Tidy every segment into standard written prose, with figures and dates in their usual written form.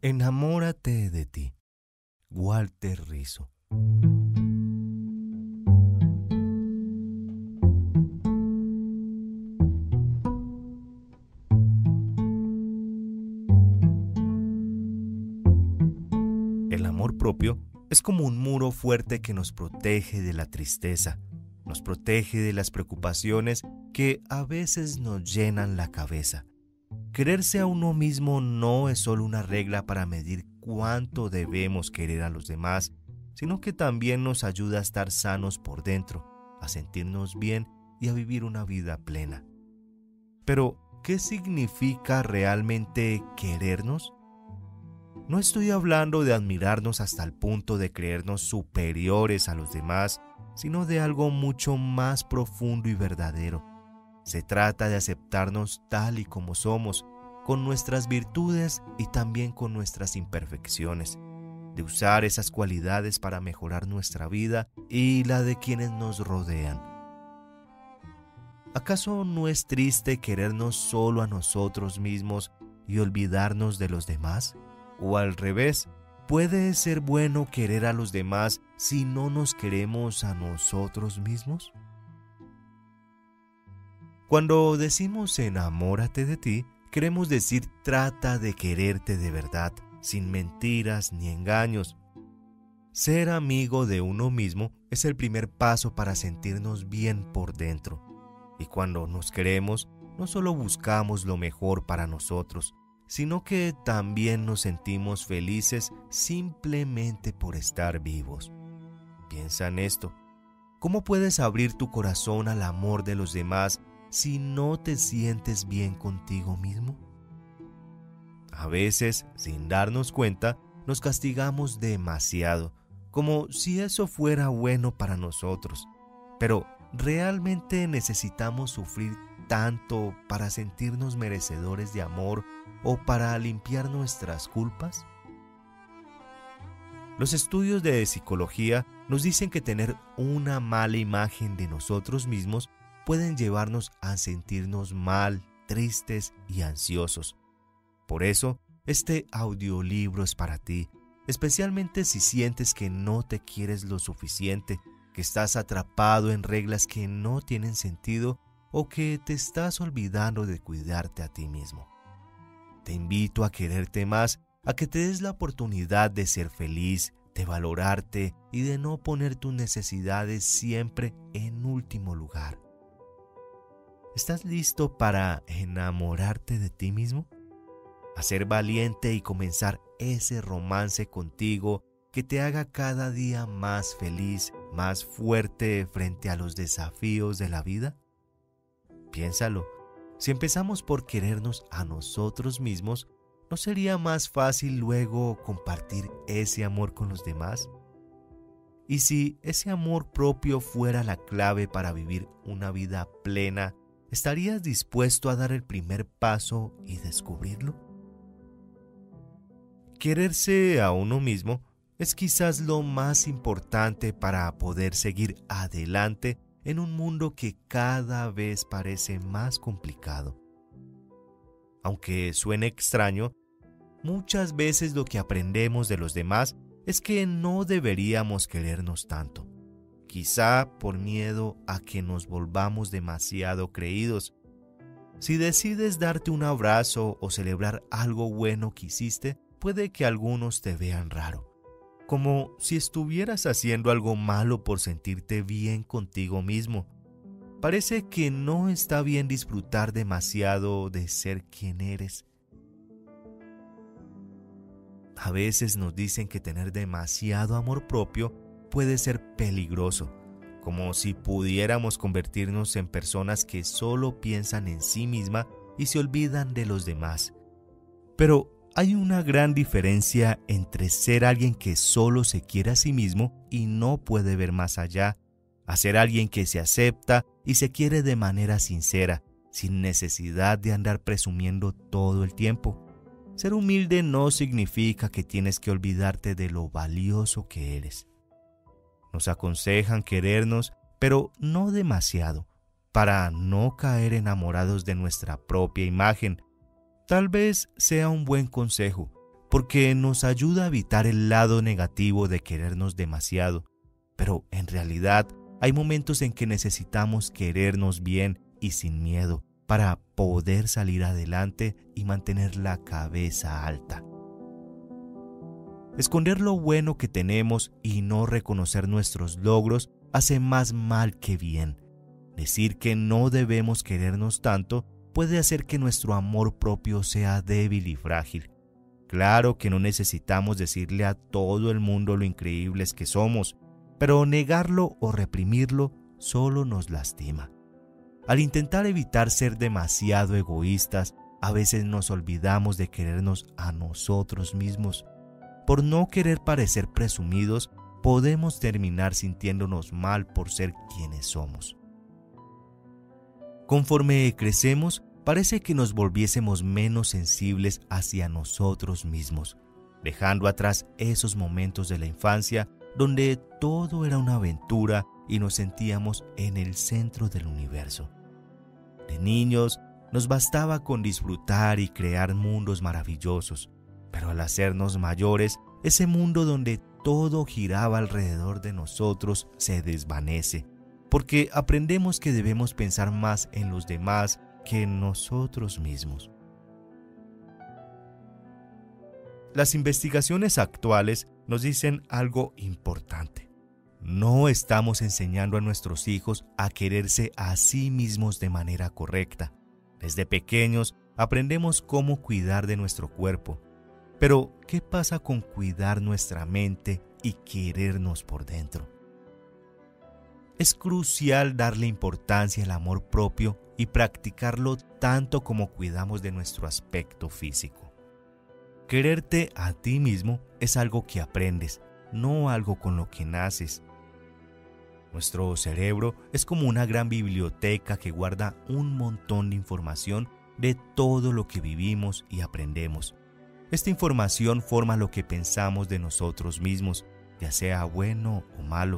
Enamórate de ti. Walter Rizzo. El amor propio es como un muro fuerte que nos protege de la tristeza, nos protege de las preocupaciones que a veces nos llenan la cabeza. Quererse a uno mismo no es solo una regla para medir cuánto debemos querer a los demás, sino que también nos ayuda a estar sanos por dentro, a sentirnos bien y a vivir una vida plena. Pero, ¿qué significa realmente querernos? No estoy hablando de admirarnos hasta el punto de creernos superiores a los demás, sino de algo mucho más profundo y verdadero. Se trata de aceptarnos tal y como somos, con nuestras virtudes y también con nuestras imperfecciones, de usar esas cualidades para mejorar nuestra vida y la de quienes nos rodean. ¿Acaso no es triste querernos solo a nosotros mismos y olvidarnos de los demás? O al revés, ¿puede ser bueno querer a los demás si no nos queremos a nosotros mismos? Cuando decimos enamórate de ti, queremos decir trata de quererte de verdad, sin mentiras ni engaños. Ser amigo de uno mismo es el primer paso para sentirnos bien por dentro. Y cuando nos queremos, no solo buscamos lo mejor para nosotros, sino que también nos sentimos felices simplemente por estar vivos. Piensa en esto. ¿Cómo puedes abrir tu corazón al amor de los demás si no te sientes bien contigo mismo? A veces, sin darnos cuenta, nos castigamos demasiado, como si eso fuera bueno para nosotros. Pero, ¿realmente necesitamos sufrir tanto para sentirnos merecedores de amor o para limpiar nuestras culpas? Los estudios de psicología nos dicen que tener una mala imagen de nosotros mismos pueden llevarnos a sentirnos mal, tristes y ansiosos. Por eso, este audiolibro es para ti, especialmente si sientes que no te quieres lo suficiente, que estás atrapado en reglas que no tienen sentido o que te estás olvidando de cuidarte a ti mismo. Te invito a quererte más, a que te des la oportunidad de ser feliz, de valorarte y de no poner tus necesidades siempre en último lugar. ¿Estás listo para enamorarte de ti mismo? A ser valiente y comenzar ese romance contigo que te haga cada día más feliz, más fuerte frente a los desafíos de la vida. Piénsalo, si empezamos por querernos a nosotros mismos, ¿no sería más fácil luego compartir ese amor con los demás? Y si ese amor propio fuera la clave para vivir una vida plena, ¿estarías dispuesto a dar el primer paso y descubrirlo? Quererse a uno mismo es quizás lo más importante para poder seguir adelante en un mundo que cada vez parece más complicado. Aunque suene extraño, muchas veces lo que aprendemos de los demás es que no deberíamos querernos tanto. Quizá por miedo a que nos volvamos demasiado creídos. Si decides darte un abrazo o celebrar algo bueno que hiciste, puede que algunos te vean raro, como si estuvieras haciendo algo malo por sentirte bien contigo mismo. Parece que no está bien disfrutar demasiado de ser quien eres. A veces nos dicen que tener demasiado amor propio puede ser peligroso, como si pudiéramos convertirnos en personas que solo piensan en sí misma y se olvidan de los demás. Pero hay una gran diferencia entre ser alguien que solo se quiere a sí mismo y no puede ver más allá, a ser alguien que se acepta y se quiere de manera sincera, sin necesidad de andar presumiendo todo el tiempo. Ser humilde no significa que tienes que olvidarte de lo valioso que eres. Nos aconsejan querernos, pero no demasiado, para no caer enamorados de nuestra propia imagen. Tal vez sea un buen consejo, porque nos ayuda a evitar el lado negativo de querernos demasiado. Pero en realidad hay momentos en que necesitamos querernos bien y sin miedo para poder salir adelante y mantener la cabeza alta. Esconder lo bueno que tenemos y no reconocer nuestros logros hace más mal que bien. Decir que no debemos querernos tanto puede hacer que nuestro amor propio sea débil y frágil. Claro que no necesitamos decirle a todo el mundo lo increíbles que somos, pero negarlo o reprimirlo solo nos lastima. Al intentar evitar ser demasiado egoístas, a veces nos olvidamos de querernos a nosotros mismos. Por no querer parecer presumidos, podemos terminar sintiéndonos mal por ser quienes somos. Conforme crecemos, parece que nos volviésemos menos sensibles hacia nosotros mismos, dejando atrás esos momentos de la infancia donde todo era una aventura y nos sentíamos en el centro del universo. De niños, nos bastaba con disfrutar y crear mundos maravillosos, pero al hacernos mayores, ese mundo donde todo giraba alrededor de nosotros se desvanece, porque aprendemos que debemos pensar más en los demás que en nosotros mismos. Las investigaciones actuales nos dicen algo importante. No estamos enseñando a nuestros hijos a quererse a sí mismos de manera correcta. Desde pequeños aprendemos cómo cuidar de nuestro cuerpo. Pero, ¿qué pasa con cuidar nuestra mente y querernos por dentro? Es crucial darle importancia al amor propio y practicarlo tanto como cuidamos de nuestro aspecto físico. Quererte a ti mismo es algo que aprendes, no algo con lo que naces. Nuestro cerebro es como una gran biblioteca que guarda un montón de información de todo lo que vivimos y aprendemos. Esta información forma lo que pensamos de nosotros mismos, ya sea bueno o malo.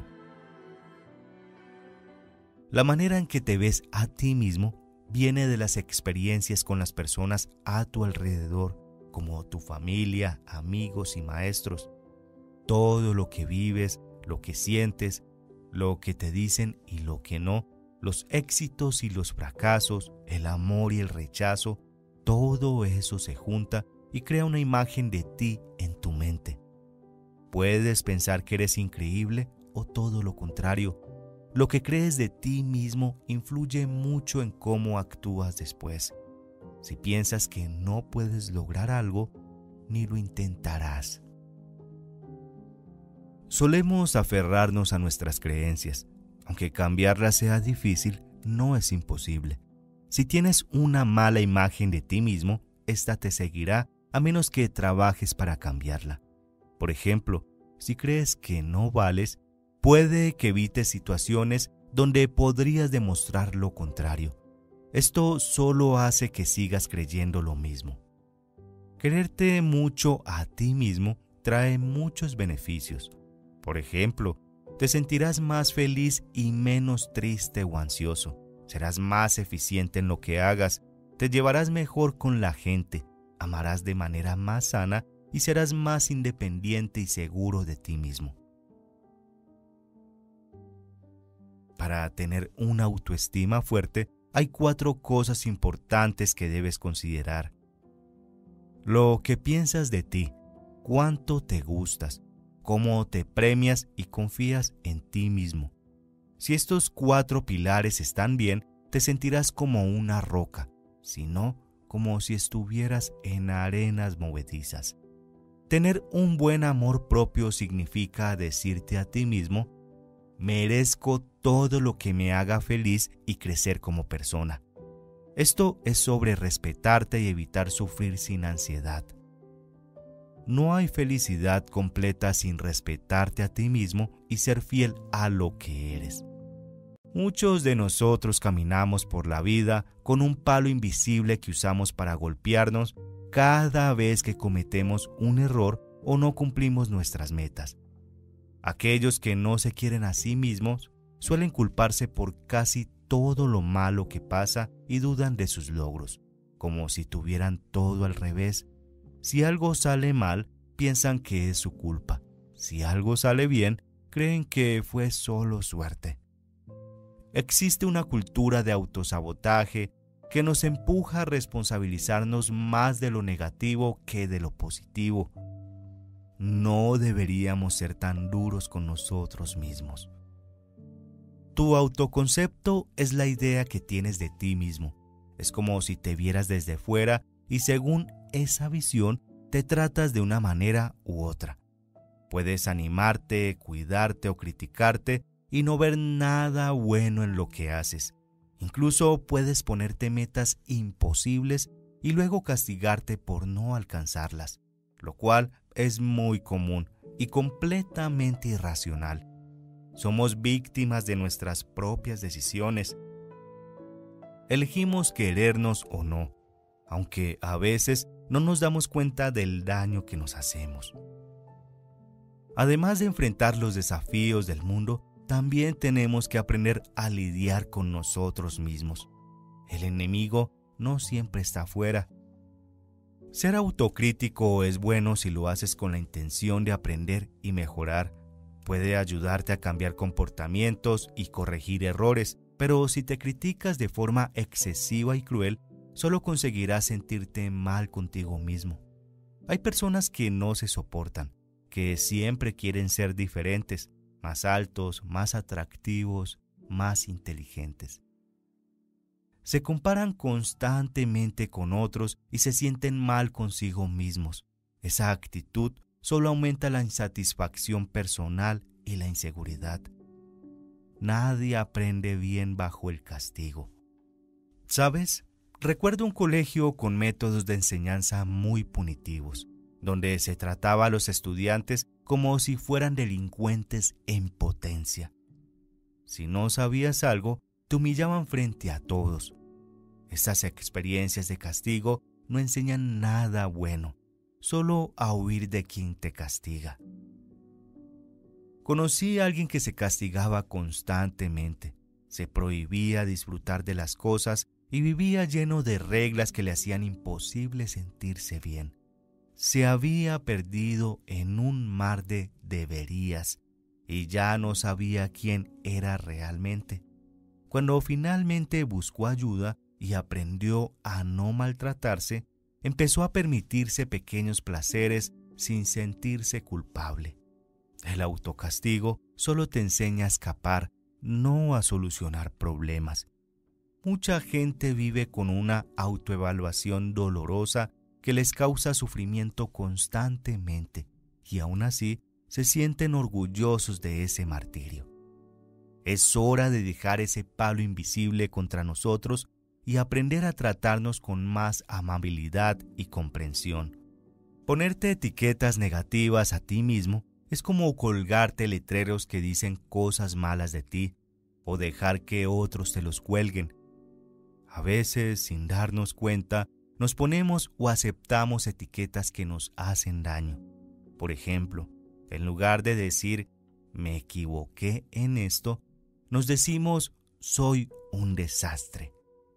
La manera en que te ves a ti mismo viene de las experiencias con las personas a tu alrededor, como tu familia, amigos y maestros. Todo lo que vives, lo que sientes, lo que te dicen y lo que no, los éxitos y los fracasos, el amor y el rechazo, todo eso se junta y crea una imagen de ti en tu mente. Puedes pensar que eres increíble o todo lo contrario. Lo que crees de ti mismo influye mucho en cómo actúas después. Si piensas que no puedes lograr algo, ni lo intentarás. Solemos aferrarnos a nuestras creencias. Aunque cambiarlas sea difícil, no es imposible. Si tienes una mala imagen de ti mismo, esta te seguirá a menos que trabajes para cambiarla. Por ejemplo, si crees que no vales, puede que evites situaciones donde podrías demostrar lo contrario. Esto solo hace que sigas creyendo lo mismo. Quererte mucho a ti mismo trae muchos beneficios. Por ejemplo, te sentirás más feliz y menos triste o ansioso. Serás más eficiente en lo que hagas, te llevarás mejor con la gente, amarás de manera más sana y serás más independiente y seguro de ti mismo. Para tener una autoestima fuerte, hay 4 cosas importantes que debes considerar. Lo que piensas de ti, cuánto te gustas, cómo te premias y confías en ti mismo. Si estos 4 pilares están bien, te sentirás como una roca, si no, como si estuvieras en arenas movedizas. Tener un buen amor propio significa decirte a ti mismo: merezco todo lo que me haga feliz y crecer como persona. Esto es sobre respetarte y evitar sufrir sin ansiedad. No hay felicidad completa sin respetarte a ti mismo y ser fiel a lo que eres. Muchos de nosotros caminamos por la vida con un palo invisible que usamos para golpearnos cada vez que cometemos un error o no cumplimos nuestras metas. Aquellos que no se quieren a sí mismos suelen culparse por casi todo lo malo que pasa y dudan de sus logros, como si tuvieran todo al revés. Si algo sale mal, piensan que es su culpa. Si algo sale bien, creen que fue solo suerte. Existe una cultura de autosabotaje que nos empuja a responsabilizarnos más de lo negativo que de lo positivo. No deberíamos ser tan duros con nosotros mismos. Tu autoconcepto es la idea que tienes de ti mismo. Es como si te vieras desde fuera y según esa visión te tratas de una manera u otra. Puedes animarte, cuidarte o criticarte y no ver nada bueno en lo que haces. Incluso puedes ponerte metas imposibles y luego castigarte por no alcanzarlas, lo cual es muy común y completamente irracional. Somos víctimas de nuestras propias decisiones. Elegimos querernos o no, aunque a veces no nos damos cuenta del daño que nos hacemos. Además de enfrentar los desafíos del mundo, también tenemos que aprender a lidiar con nosotros mismos. El enemigo no siempre está afuera. Ser autocrítico es bueno si lo haces con la intención de aprender y mejorar. Puede ayudarte a cambiar comportamientos y corregir errores, pero si te criticas de forma excesiva y cruel, solo conseguirás sentirte mal contigo mismo. Hay personas que no se soportan, que siempre quieren ser diferentes, más altos, más atractivos, más inteligentes. Se comparan constantemente con otros y se sienten mal consigo mismos. Esa actitud solo aumenta la insatisfacción personal y la inseguridad. Nadie aprende bien bajo el castigo. ¿Sabes? Recuerdo un colegio con métodos de enseñanza muy punitivos, donde se trataba a los estudiantes como si fueran delincuentes en potencia. Si no sabías algo, te humillaban frente a todos. Estas experiencias de castigo no enseñan nada bueno, solo a huir de quien te castiga. Conocí a alguien que se castigaba constantemente, se prohibía disfrutar de las cosas y vivía lleno de reglas que le hacían imposible sentirse bien. Se había perdido en un mar de deberías y ya no sabía quién era realmente. Cuando finalmente buscó ayuda y aprendió a no maltratarse, empezó a permitirse pequeños placeres sin sentirse culpable. El autocastigo solo te enseña a escapar, no a solucionar problemas. Mucha gente vive con una autoevaluación dolorosa que les causa sufrimiento constantemente y aún así se sienten orgullosos de ese martirio. Es hora de dejar ese palo invisible contra nosotros y aprender a tratarnos con más amabilidad y comprensión. Ponerte etiquetas negativas a ti mismo es como colgarte letreros que dicen cosas malas de ti o dejar que otros te los cuelguen. A veces, sin darnos cuenta, nos ponemos o aceptamos etiquetas que nos hacen daño. Por ejemplo, en lugar de decir, me equivoqué en esto, nos decimos, soy un desastre.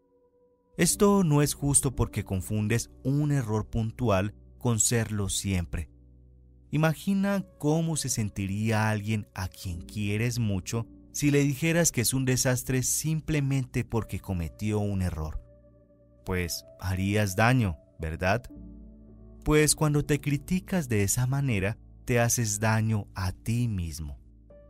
Esto no es justo porque confundes un error puntual con serlo siempre. Imagina cómo se sentiría alguien a quien quieres mucho si le dijeras que es un desastre simplemente porque cometió un error. Pues harías daño, ¿verdad? Pues cuando te criticas de esa manera, te haces daño a ti mismo.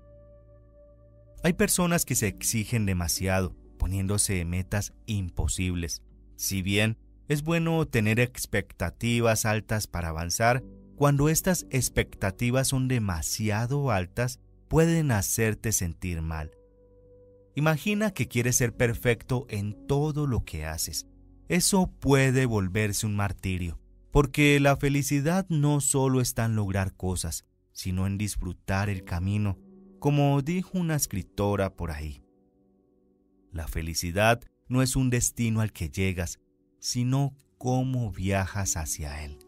Hay personas que se exigen demasiado, poniéndose metas imposibles. Si bien es bueno tener expectativas altas para avanzar, cuando estas expectativas son demasiado altas, pueden hacerte sentir mal. Imagina que quieres ser perfecto en todo lo que haces. Eso puede volverse un martirio, porque la felicidad no solo está en lograr cosas, sino en disfrutar el camino, como dijo una escritora por ahí. La felicidad no es un destino al que llegas, sino cómo viajas hacia él.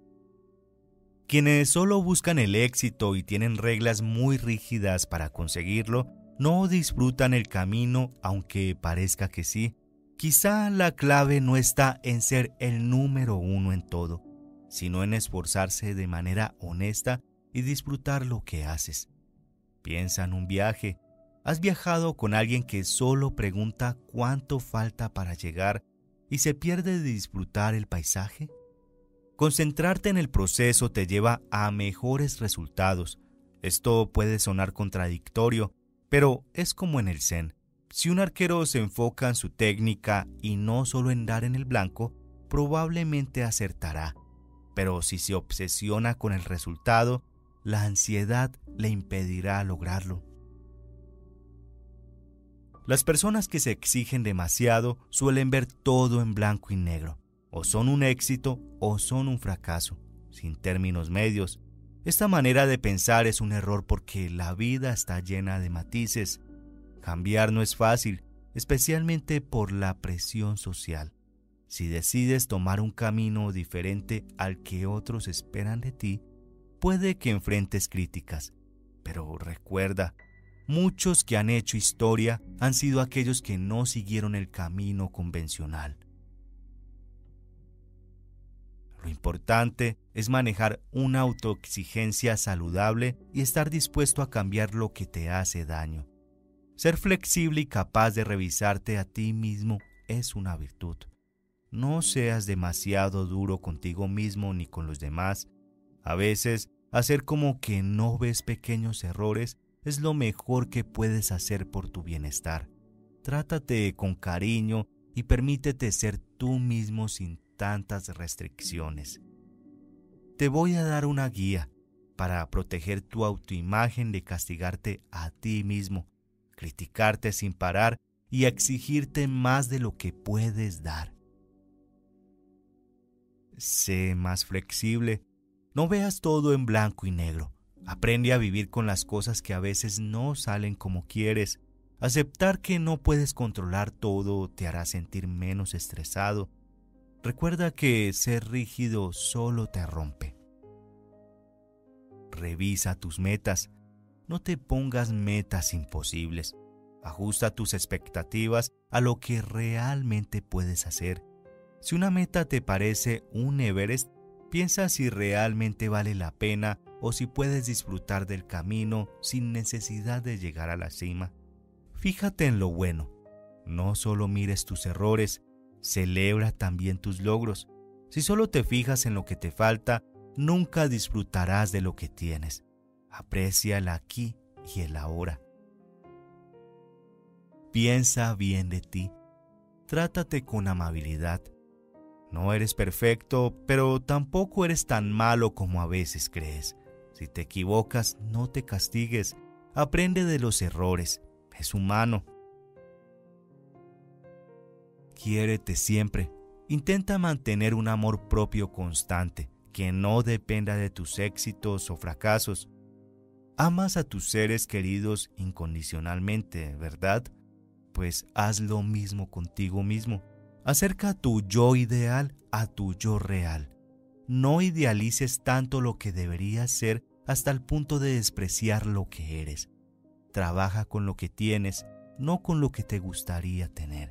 Quienes solo buscan el éxito y tienen reglas muy rígidas para conseguirlo, no disfrutan el camino aunque parezca que sí. Quizá la clave no está en ser el número uno en todo, sino en esforzarse de manera honesta y disfrutar lo que haces. Piensa en un viaje. ¿Has viajado con alguien que solo pregunta cuánto falta para llegar y se pierde de disfrutar el paisaje? Concentrarte en el proceso te lleva a mejores resultados. Esto puede sonar contradictorio, pero es como en el Zen. Si un arquero se enfoca en su técnica y no solo en dar en el blanco, probablemente acertará. Pero si se obsesiona con el resultado, la ansiedad le impedirá lograrlo. Las personas que se exigen demasiado suelen ver todo en blanco y negro. O son un éxito o son un fracaso, sin términos medios. Esta manera de pensar es un error porque la vida está llena de matices. Cambiar no es fácil, especialmente por la presión social. Si decides tomar un camino diferente al que otros esperan de ti, puede que enfrentes críticas. Pero recuerda, muchos que han hecho historia han sido aquellos que no siguieron el camino convencional. Lo importante es manejar una autoexigencia saludable y estar dispuesto a cambiar lo que te hace daño. Ser flexible y capaz de revisarte a ti mismo es una virtud. No seas demasiado duro contigo mismo ni con los demás. A veces, hacer como que no ves pequeños errores es lo mejor que puedes hacer por tu bienestar. Trátate con cariño y permítete ser tú mismo sin tantas restricciones. Te voy a dar una guía para proteger tu autoimagen de castigarte a ti mismo, criticarte sin parar y exigirte más de lo que puedes dar. Sé más flexible. No veas todo en blanco y negro. Aprende a vivir con las cosas que a veces no salen como quieres. Aceptar que no puedes controlar todo te hará sentir menos estresado. Recuerda que ser rígido solo te rompe. Revisa tus metas. No te pongas metas imposibles. Ajusta tus expectativas a lo que realmente puedes hacer. Si una meta te parece un Everest, piensa si realmente vale la pena o si puedes disfrutar del camino sin necesidad de llegar a la cima. Fíjate en lo bueno. No solo mires tus errores, celebra también tus logros. Si solo te fijas en lo que te falta, nunca disfrutarás de lo que tienes. Aprecia el aquí y el ahora. Piensa bien de ti. Trátate con amabilidad. No eres perfecto, pero tampoco eres tan malo como a veces crees. Si te equivocas, no te castigues. Aprende de los errores. Es humano. Quiérete siempre. Intenta mantener un amor propio constante, que no dependa de tus éxitos o fracasos. Amas a tus seres queridos incondicionalmente, ¿verdad? Pues haz lo mismo contigo mismo. Acerca tu yo ideal a tu yo real. No idealices tanto lo que deberías ser hasta el punto de despreciar lo que eres. Trabaja con lo que tienes, no con lo que te gustaría tener.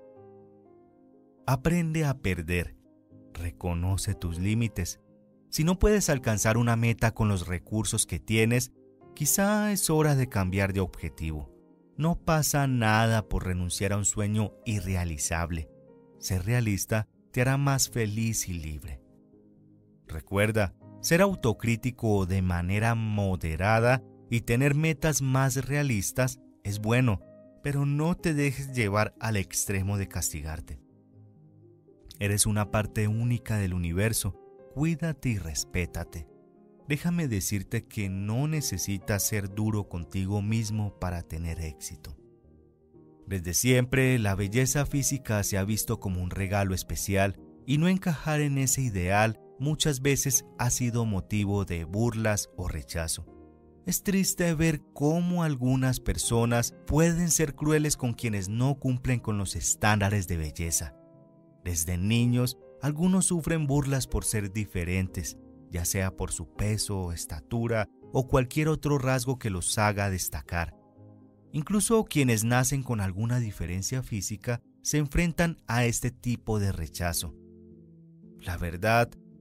Aprende a perder. Reconoce tus límites. Si no puedes alcanzar una meta con los recursos que tienes, quizá es hora de cambiar de objetivo. No pasa nada por renunciar a un sueño irrealizable. Ser realista te hará más feliz y libre. Recuerda, ser autocrítico de manera moderada y tener metas más realistas es bueno, pero no te dejes llevar al extremo de castigarte. Eres una parte única del universo. Cuídate y respétate. Déjame decirte que no necesitas ser duro contigo mismo para tener éxito. Desde siempre, la belleza física se ha visto como un regalo especial y no encajar en ese ideal muchas veces ha sido motivo de burlas o rechazo. Es triste ver cómo algunas personas pueden ser crueles con quienes no cumplen con los estándares de belleza. Desde niños, algunos sufren burlas por ser diferentes, ya sea por su peso, estatura o cualquier otro rasgo que los haga destacar. Incluso quienes nacen con alguna diferencia física se enfrentan a este tipo de rechazo. La verdad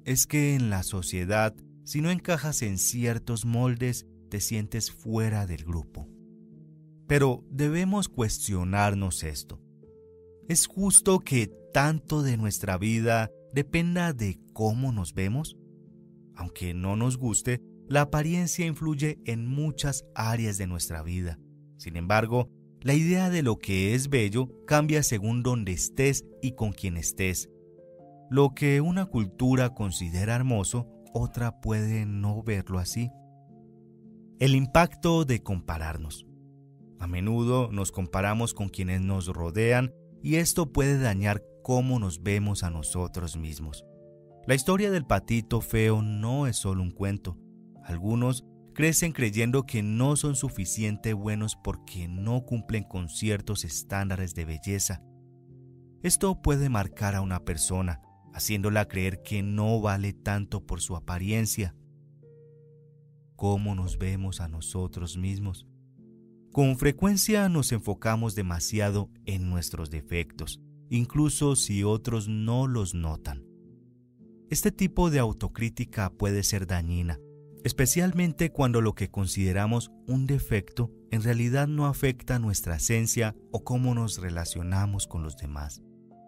es que en la sociedad, si no encajas en ciertos moldes, te sientes fuera del grupo. Pero debemos cuestionarnos esto. ¿Es justo que tanto de nuestra vida dependa de cómo nos vemos? Aunque no nos guste, la apariencia influye en muchas áreas de nuestra vida. Sin embargo, la idea de lo que es bello cambia según donde estés y con quién estés. Lo que una cultura considera hermoso, otra puede no verlo así. El impacto de compararnos. A menudo nos comparamos con quienes nos rodean y esto puede dañar cómo nos vemos a nosotros mismos. La historia del patito feo no es solo un cuento. Algunos crecen creyendo que no son suficientemente buenos porque no cumplen con ciertos estándares de belleza. Esto puede marcar a una persona, haciéndola creer que no vale tanto por su apariencia. ¿Cómo nos vemos a nosotros mismos? Con frecuencia nos enfocamos demasiado en nuestros defectos, incluso si otros no los notan. Este tipo de autocrítica puede ser dañina, especialmente cuando lo que consideramos un defecto en realidad no afecta nuestra esencia o cómo nos relacionamos con los demás.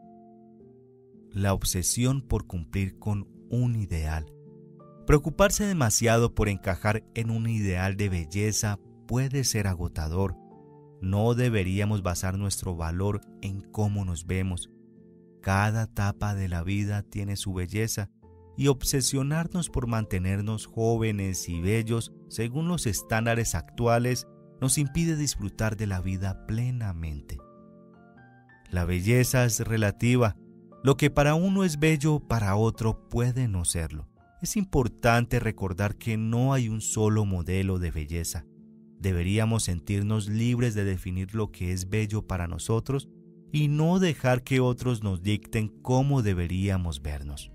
La obsesión por cumplir con un ideal. Preocuparse demasiado por encajar en un ideal de belleza puede ser agotador. No deberíamos basar nuestro valor en cómo nos vemos. Cada etapa de la vida tiene su belleza y obsesionarnos por mantenernos jóvenes y bellos según los estándares actuales nos impide disfrutar de la vida plenamente. La belleza es relativa. Lo que para uno es bello, para otro puede no serlo. Es importante recordar que no hay un solo modelo de belleza. Deberíamos sentirnos libres de definir lo que es bello para nosotros y no dejar que otros nos dicten cómo deberíamos vernos.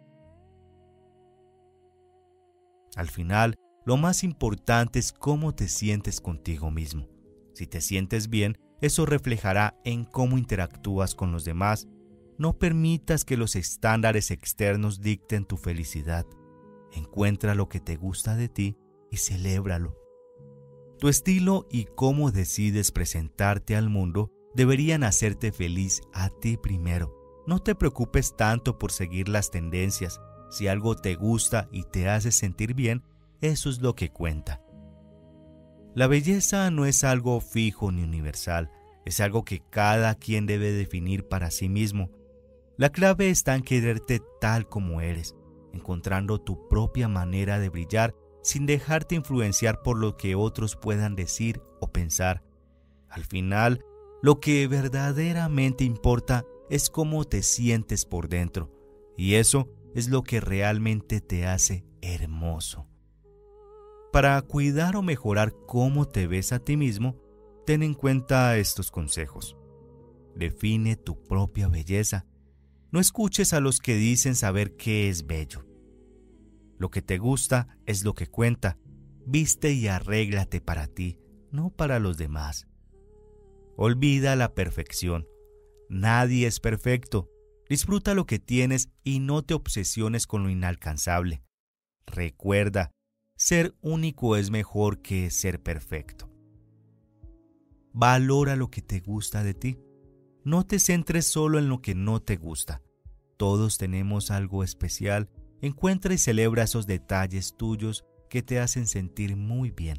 Al final, lo más importante es cómo te sientes contigo mismo. Si te sientes bien, eso reflejará en cómo interactúas con los demás. No permitas que los estándares externos dicten tu felicidad. Encuentra lo que te gusta de ti y celébralo. Tu estilo y cómo decides presentarte al mundo deberían hacerte feliz a ti primero. No te preocupes tanto por seguir las tendencias. Si algo te gusta y te hace sentir bien, eso es lo que cuenta. La belleza no es algo fijo ni universal, es algo que cada quien debe definir para sí mismo. La clave está en quererte tal como eres, encontrando tu propia manera de brillar sin dejarte influenciar por lo que otros puedan decir o pensar. Al final, lo que verdaderamente importa es cómo te sientes por dentro, y eso es lo que realmente te hace hermoso. Para cuidar o mejorar cómo te ves a ti mismo, ten en cuenta estos consejos. Define tu propia belleza. No escuches a los que dicen saber qué es bello. Lo que te gusta es lo que cuenta. Viste y arréglate para ti, no para los demás. Olvida la perfección. Nadie es perfecto. Disfruta lo que tienes y no te obsesiones con lo inalcanzable. Recuerda, ser único es mejor que ser perfecto. Valora lo que te gusta de ti. No te centres solo en lo que no te gusta. Todos tenemos algo especial. Encuentra y celebra esos detalles tuyos que te hacen sentir muy bien.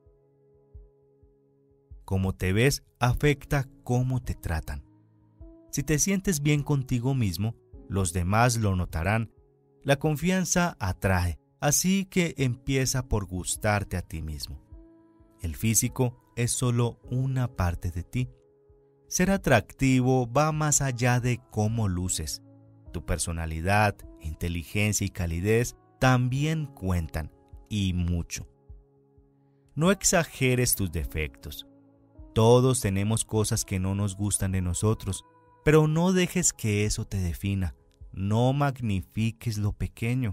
Cómo te ves afecta cómo te tratan. Si te sientes bien contigo mismo, los demás lo notarán. La confianza atrae, así que empieza por gustarte a ti mismo. El físico es solo una parte de ti. Ser atractivo va más allá de cómo luces. Tu personalidad, inteligencia y calidez también cuentan, y mucho. No exageres tus defectos. Todos tenemos cosas que no nos gustan de nosotros, pero no dejes que eso te defina. No magnifiques lo pequeño.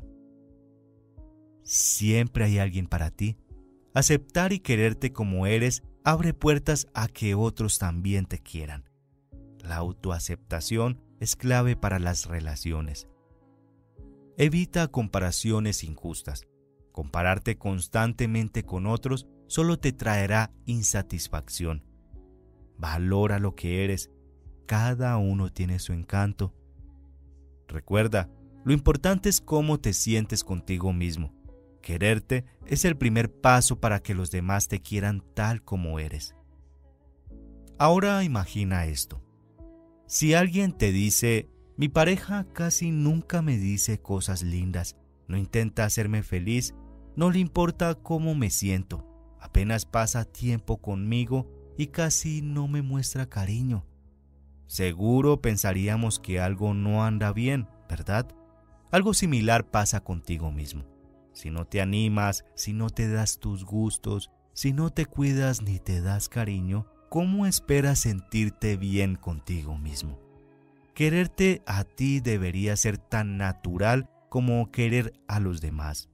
Siempre hay alguien para ti. Aceptar y quererte como eres abre puertas a que otros también te quieran. La autoaceptación es clave para las relaciones. Evita comparaciones injustas. Compararte constantemente con otros solo te traerá insatisfacción. Valora lo que eres. Cada uno tiene su encanto. Recuerda, lo importante es cómo te sientes contigo mismo. Quererte es el primer paso para que los demás te quieran tal como eres. Ahora imagina esto. Si alguien te dice, mi pareja casi nunca me dice cosas lindas, no intenta hacerme feliz, no le importa cómo me siento, apenas pasa tiempo conmigo y casi no me muestra cariño. Seguro pensaríamos que algo no anda bien, ¿verdad? Algo similar pasa contigo mismo. Si no te animas, si no te das tus gustos, si no te cuidas ni te das cariño, ¿cómo esperas sentirte bien contigo mismo? Quererte a ti debería ser tan natural como querer a los demás.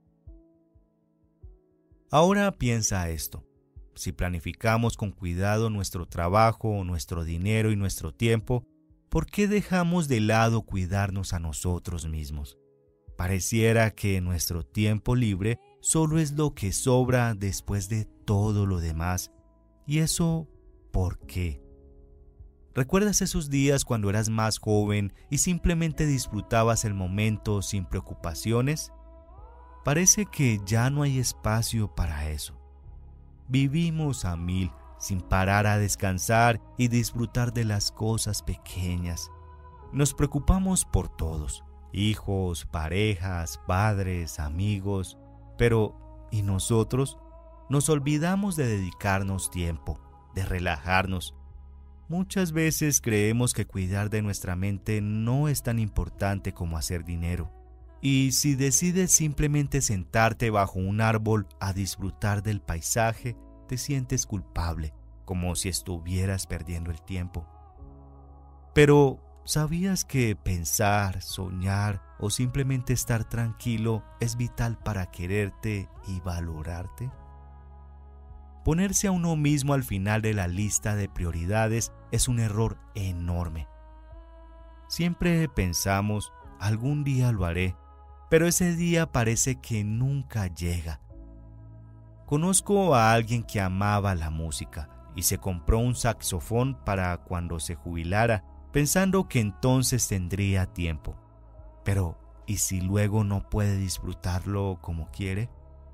Ahora piensa esto. Si planificamos con cuidado nuestro trabajo, nuestro dinero y nuestro tiempo, ¿por qué dejamos de lado cuidarnos a nosotros mismos? Pareciera que nuestro tiempo libre solo es lo que sobra después de todo lo demás. ¿Y eso por qué? ¿Recuerdas esos días cuando eras más joven y simplemente disfrutabas el momento sin preocupaciones? Parece que ya no hay espacio para eso. Vivimos a mil, sin parar a descansar y disfrutar de las cosas pequeñas. Nos preocupamos por todos, hijos, parejas, padres, amigos, pero ¿y nosotros? Nos olvidamos de dedicarnos tiempo, de relajarnos. Muchas veces creemos que cuidar de nuestra mente no es tan importante como hacer dinero. Y si decides simplemente sentarte bajo un árbol a disfrutar del paisaje, te sientes culpable, como si estuvieras perdiendo el tiempo. Pero, ¿sabías que pensar, soñar o simplemente estar tranquilo es vital para quererte y valorarte? Ponerse a uno mismo al final de la lista de prioridades es un error enorme. Siempre pensamos, algún día lo haré, pero ese día parece que nunca llega. Conozco a alguien que amaba la música y se compró un saxofón para cuando se jubilara, pensando que entonces tendría tiempo. Pero, ¿y si luego no puede disfrutarlo como quiere?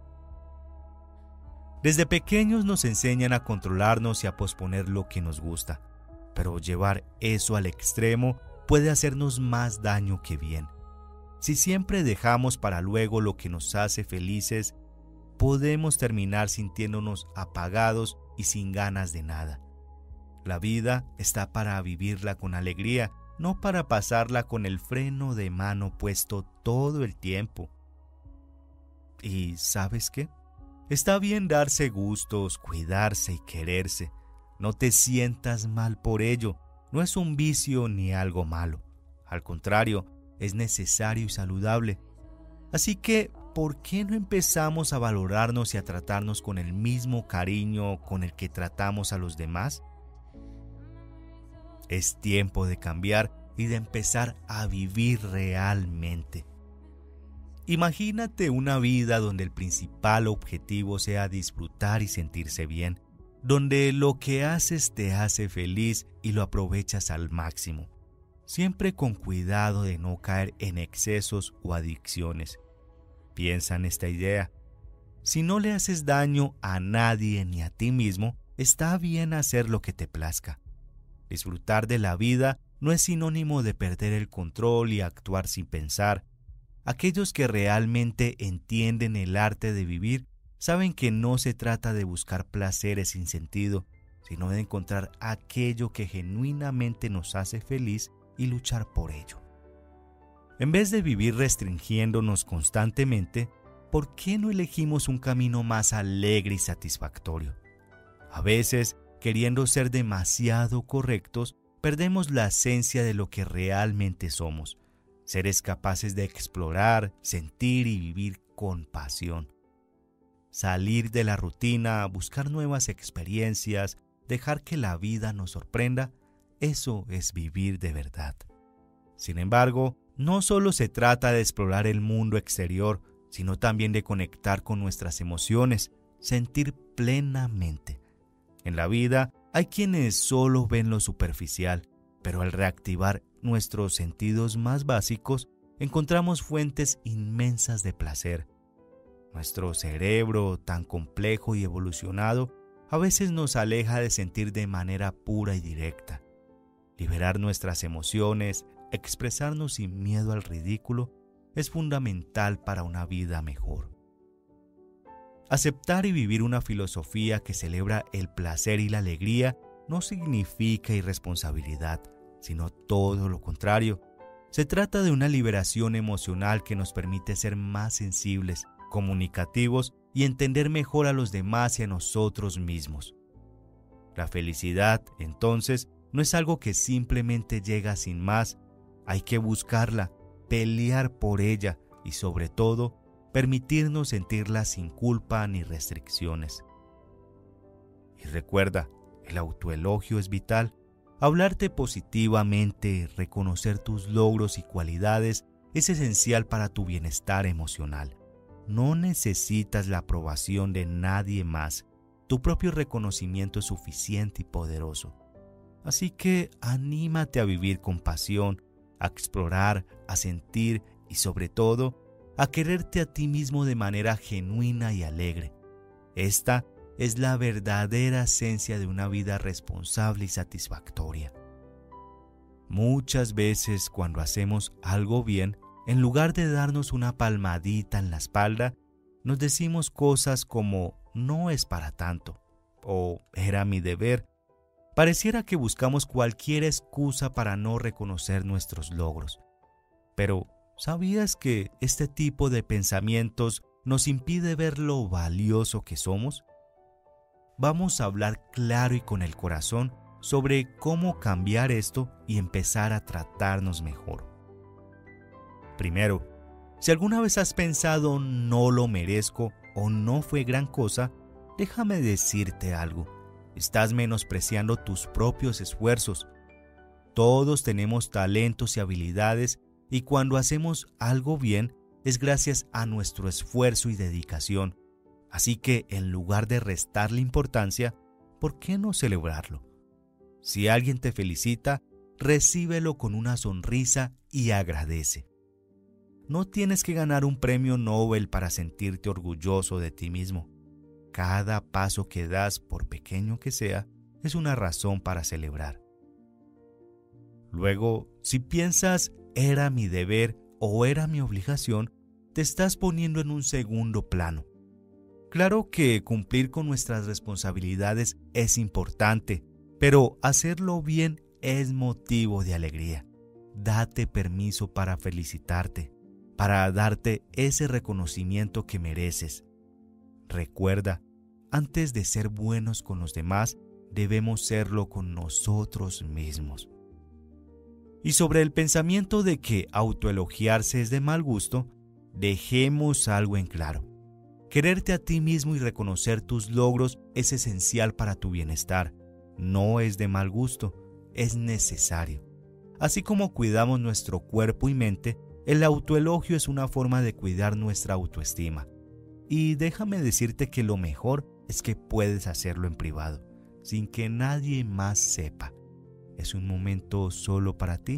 Desde pequeños nos enseñan a controlarnos y a posponer lo que nos gusta, pero llevar eso al extremo puede hacernos más daño que bien. Si siempre dejamos para luego lo que nos hace felices, podemos terminar sintiéndonos apagados y sin ganas de nada. La vida está para vivirla con alegría, no para pasarla con el freno de mano puesto todo el tiempo. ¿Y sabes qué? Está bien darse gustos, cuidarse y quererse. No te sientas mal por ello. No es un vicio ni algo malo. Al contrario, es necesario y saludable. Así que, ¿por qué no empezamos a valorarnos y a tratarnos con el mismo cariño con el que tratamos a los demás? Es tiempo de cambiar y de empezar a vivir realmente. Imagínate una vida donde el principal objetivo sea disfrutar y sentirse bien, donde lo que haces te hace feliz y lo aprovechas al máximo, siempre con cuidado de no caer en excesos o adicciones. Piensa en esta idea. Si no le haces daño a nadie ni a ti mismo, está bien hacer lo que te plazca. Disfrutar de la vida no es sinónimo de perder el control y actuar sin pensar. Aquellos que realmente entienden el arte de vivir saben que no se trata de buscar placeres sin sentido, sino de encontrar aquello que genuinamente nos hace feliz y luchar por ello. En vez de vivir restringiéndonos constantemente, ¿por qué no elegimos un camino más alegre y satisfactorio? A veces, queriendo ser demasiado correctos, perdemos la esencia de lo que realmente somos. Seres capaces de explorar, sentir y vivir con pasión. Salir de la rutina, buscar nuevas experiencias, dejar que la vida nos sorprenda, eso es vivir de verdad. Sin embargo, No solo se trata de explorar el mundo exterior, sino también de conectar con nuestras emociones, sentir plenamente. En la vida hay quienes solo ven lo superficial, pero al reactivar nuestros sentidos más básicos, encontramos fuentes inmensas de placer. Nuestro cerebro, tan complejo y evolucionado, a veces nos aleja de sentir de manera pura y directa. Liberar nuestras emociones, expresarnos sin miedo al ridículo, es fundamental para una vida mejor. Aceptar y vivir una filosofía que celebra el placer y la alegría no significa irresponsabilidad, sino todo lo contrario. Se trata de una liberación emocional que nos permite ser más sensibles, comunicativos y entender mejor a los demás y a nosotros mismos. La felicidad, entonces, no es algo que simplemente llega sin más. Hay que buscarla, pelear por ella y, sobre todo, permitirnos sentirla sin culpa ni restricciones. Y recuerda, el autoelogio es vital. Hablarte positivamente, reconocer tus logros y cualidades es esencial para tu bienestar emocional. No necesitas la aprobación de nadie más. Tu propio reconocimiento es suficiente y poderoso. Así que anímate a vivir con pasión, a explorar, a sentir y sobre todo, a quererte a ti mismo de manera genuina y alegre. Esta es la verdadera esencia de una vida responsable y satisfactoria. Muchas veces cuando hacemos algo bien, en lugar de darnos una palmadita en la espalda, nos decimos cosas como no es para tanto o era mi deber. Pareciera que buscamos cualquier excusa para no reconocer nuestros logros. Pero, ¿sabías que este tipo de pensamientos nos impide ver lo valioso que somos? Vamos a hablar claro y con el corazón sobre cómo cambiar esto y empezar a tratarnos mejor. Primero, si alguna vez has pensado no lo merezco o no fue gran cosa, déjame decirte algo. Estás menospreciando tus propios esfuerzos. Todos tenemos talentos y habilidades y cuando hacemos algo bien es gracias a nuestro esfuerzo y dedicación. Así que en lugar de restarle importancia, ¿por qué no celebrarlo? Si alguien te felicita, recíbelo con una sonrisa y agradece. No tienes que ganar un premio Nobel para sentirte orgulloso de ti mismo. Cada paso que das, por pequeño que sea, es una razón para celebrar. Luego, si piensas era mi deber o era mi obligación, te estás poniendo en un segundo plano. Claro que cumplir con nuestras responsabilidades es importante, pero hacerlo bien es motivo de alegría. Date permiso para felicitarte, para darte ese reconocimiento que mereces. Recuerda, antes de ser buenos con los demás, debemos serlo con nosotros mismos. Y sobre el pensamiento de que autoelogiarse es de mal gusto, dejemos algo en claro. Quererte a ti mismo y reconocer tus logros es esencial para tu bienestar. No es de mal gusto, es necesario. Así como cuidamos nuestro cuerpo y mente, el autoelogio es una forma de cuidar nuestra autoestima. Y déjame decirte que lo mejor es que puedes hacerlo en privado, sin que nadie más sepa. Es un momento solo para ti.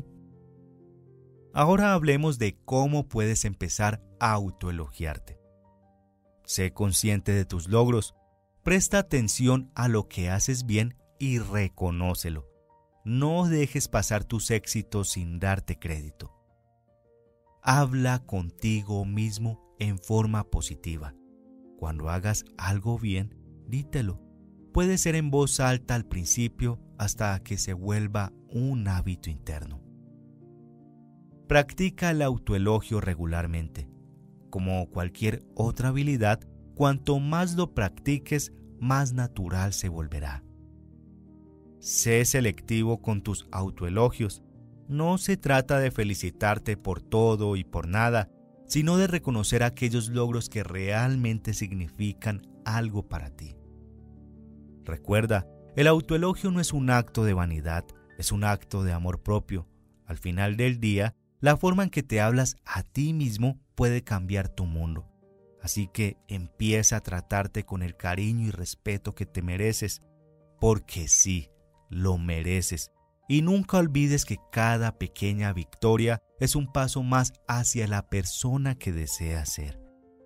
Ahora hablemos de cómo puedes empezar a autoelogiarte. Sé consciente de tus logros, presta atención a lo que haces bien y reconócelo. No dejes pasar tus éxitos sin darte crédito. Habla contigo mismo en forma positiva. Cuando hagas algo bien, dítelo. Puede ser en voz alta al principio hasta que se vuelva un hábito interno. Practica el autoelogio regularmente. Como cualquier otra habilidad, cuanto más lo practiques, más natural se volverá. Sé selectivo con tus autoelogios. No se trata de felicitarte por todo y por nada, sino de reconocer aquellos logros que realmente significan algo para ti. Recuerda, el autoelogio no es un acto de vanidad, es un acto de amor propio. Al final del día, La forma en que te hablas a ti mismo puede cambiar tu mundo. Así que empieza a tratarte con el cariño y respeto que te mereces, porque sí, lo mereces. Y nunca olvides que cada pequeña victoria es un paso más hacia la persona que deseas ser.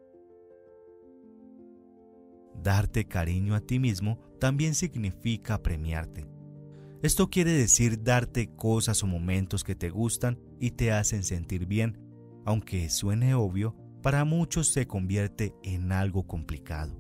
Darte cariño a ti mismo también significa premiarte. Esto quiere decir darte cosas o momentos que te gustan y te hacen sentir bien, aunque suene obvio, para muchos se convierte en algo complicado.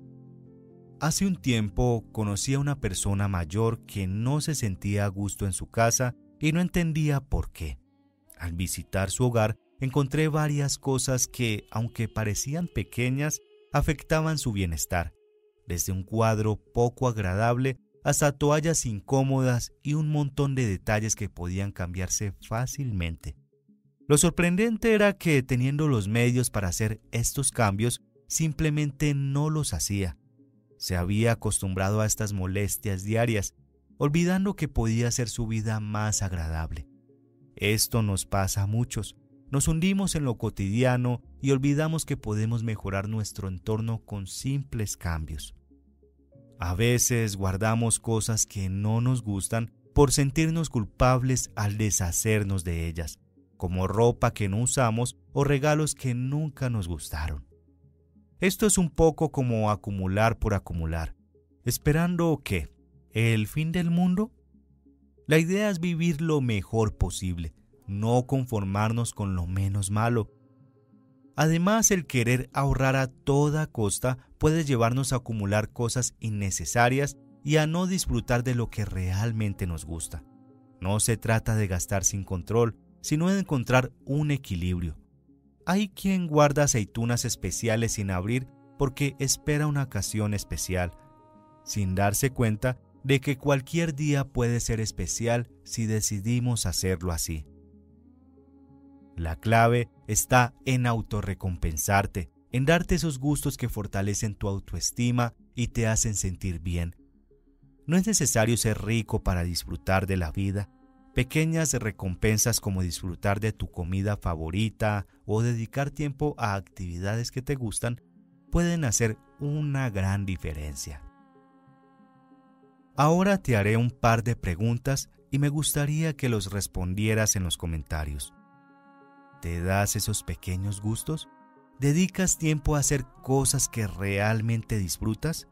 Hace un tiempo conocí a una persona mayor que no se sentía a gusto en su casa y no entendía por qué. Al visitar su hogar encontré varias cosas que, aunque parecían pequeñas, afectaban su bienestar, desde un cuadro poco agradable hasta toallas incómodas y un montón de detalles que podían cambiarse fácilmente. Lo sorprendente era que, teniendo los medios para hacer estos cambios, simplemente no los hacía. Se había acostumbrado a estas molestias diarias, olvidando que podía hacer su vida más agradable. Esto nos pasa a muchos. Nos hundimos en lo cotidiano y olvidamos que podemos mejorar nuestro entorno con simples cambios. A veces guardamos cosas que no nos gustan por sentirnos culpables al deshacernos de ellas, como ropa que no usamos o regalos que nunca nos gustaron. Esto es un poco como acumular por acumular, esperando ¿qué? ¿El fin del mundo? La idea es vivir lo mejor posible, no conformarnos con lo menos malo. Además, el querer ahorrar a toda costa puede llevarnos a acumular cosas innecesarias y a no disfrutar de lo que realmente nos gusta. No se trata de gastar sin control, sino de encontrar un equilibrio. Hay quien guarda aceitunas especiales sin abrir porque espera una ocasión especial, sin darse cuenta de que cualquier día puede ser especial si decidimos hacerlo así. La clave está en autorrecompensarte, en darte esos gustos que fortalecen tu autoestima y te hacen sentir bien. No es necesario ser rico para disfrutar de la vida. Pequeñas recompensas como disfrutar de tu comida favorita o dedicar tiempo a actividades que te gustan pueden hacer una gran diferencia. Ahora te haré un par de preguntas y me gustaría que los respondieras en los comentarios. ¿Te das esos pequeños gustos? ¿Dedicas tiempo a hacer cosas que realmente disfrutas?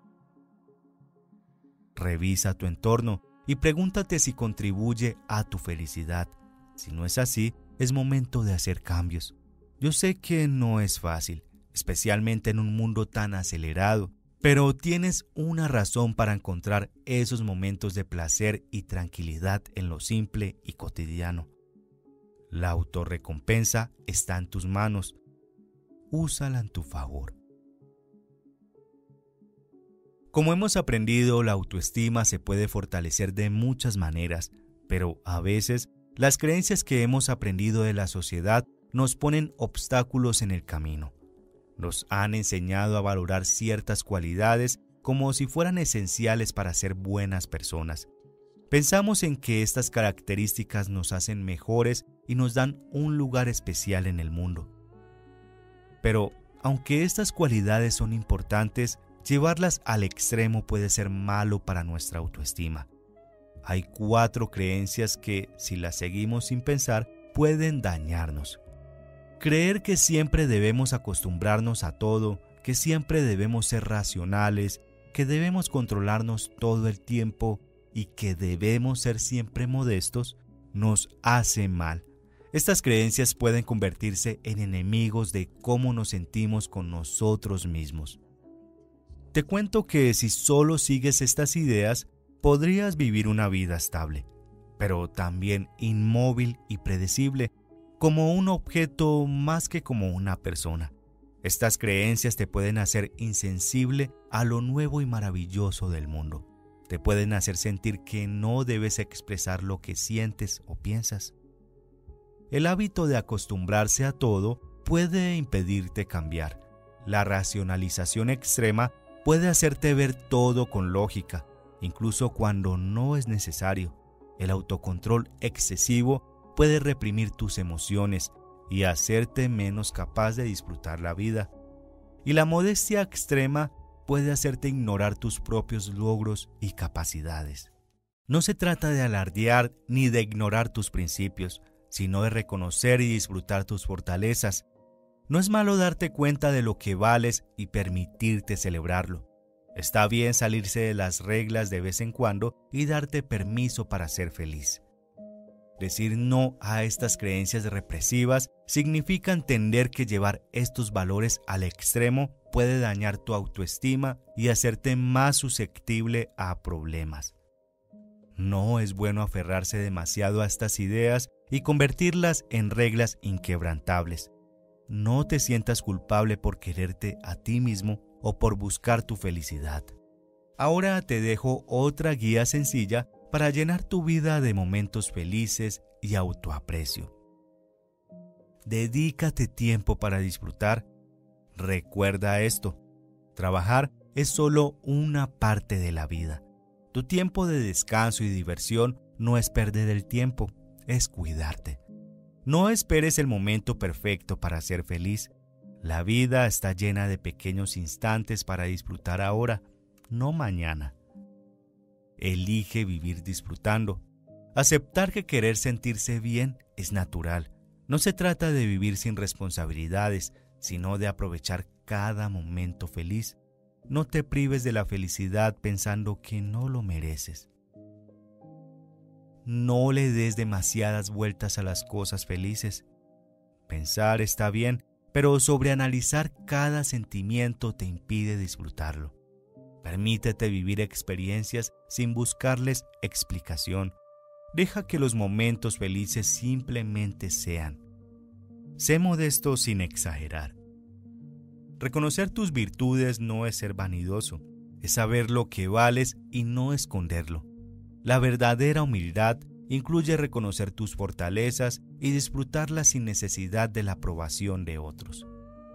Revisa tu entorno y pregúntate si contribuye a tu felicidad. Si no es así, es momento de hacer cambios. Yo sé que no es fácil, especialmente en un mundo tan acelerado, pero tienes una razón para encontrar esos momentos de placer y tranquilidad en lo simple y cotidiano. La autorrecompensa está en tus manos. Úsala en tu favor. Como hemos aprendido, la autoestima se puede fortalecer de muchas maneras, pero a veces las creencias que hemos aprendido de la sociedad nos ponen obstáculos en el camino. Nos han enseñado a valorar ciertas cualidades como si fueran esenciales para ser buenas personas. Pensamos en que estas características nos hacen mejores y nos dan un lugar especial en el mundo. Pero, aunque estas cualidades son importantes, llevarlas al extremo puede ser malo para nuestra autoestima. Hay 4 creencias que, si las seguimos sin pensar, pueden dañarnos. Creer que siempre debemos acostumbrarnos a todo, que siempre debemos ser racionales, que debemos controlarnos todo el tiempo y que debemos ser siempre modestos, nos hace mal. Estas creencias pueden convertirse en enemigos de cómo nos sentimos con nosotros mismos. Te cuento que si solo sigues estas ideas, podrías vivir una vida estable, pero también inmóvil y predecible, como un objeto más que como una persona. Estas creencias te pueden hacer insensible a lo nuevo y maravilloso del mundo. Te pueden hacer sentir que no debes expresar lo que sientes o piensas. El hábito de acostumbrarse a todo puede impedirte cambiar. La racionalización extrema puede hacerte ver todo con lógica, incluso cuando no es necesario. El autocontrol excesivo puede reprimir tus emociones y hacerte menos capaz de disfrutar la vida. Y la modestia extrema puede hacerte ignorar tus propios logros y capacidades. No se trata de alardear ni de ignorar tus principios, sino de reconocer y disfrutar tus fortalezas. No es malo darte cuenta de lo que vales y permitirte celebrarlo. Está bien salirse de las reglas de vez en cuando y darte permiso para ser feliz. Decir no a estas creencias represivas significa entender que llevar estos valores al extremo puede dañar tu autoestima y hacerte más susceptible a problemas. No es bueno aferrarse demasiado a estas ideas y convertirlas en reglas inquebrantables. No te sientas culpable por quererte a ti mismo o por buscar tu felicidad. Ahora te dejo otra guía sencilla para llenar tu vida de momentos felices y autoaprecio. Dedícate tiempo para disfrutar. Recuerda esto: trabajar es solo una parte de la vida. Tu tiempo de descanso y diversión no es perder el tiempo, es cuidarte. No esperes el momento perfecto para ser feliz. La vida está llena de pequeños instantes para disfrutar ahora, no mañana. Elige vivir disfrutando. Aceptar que querer sentirse bien es natural. No se trata de vivir sin responsabilidades, sino de aprovechar cada momento feliz. No te prives de la felicidad pensando que no lo mereces. No le des demasiadas vueltas a las cosas felices. Pensar está bien, pero sobreanalizar cada sentimiento te impide disfrutarlo. Permítete vivir experiencias sin buscarles explicación. Deja que los momentos felices simplemente sean. Sé modesto sin exagerar. Reconocer tus virtudes no es ser vanidoso, es saber lo que vales y no esconderlo. La verdadera humildad incluye reconocer tus fortalezas y disfrutarlas sin necesidad de la aprobación de otros.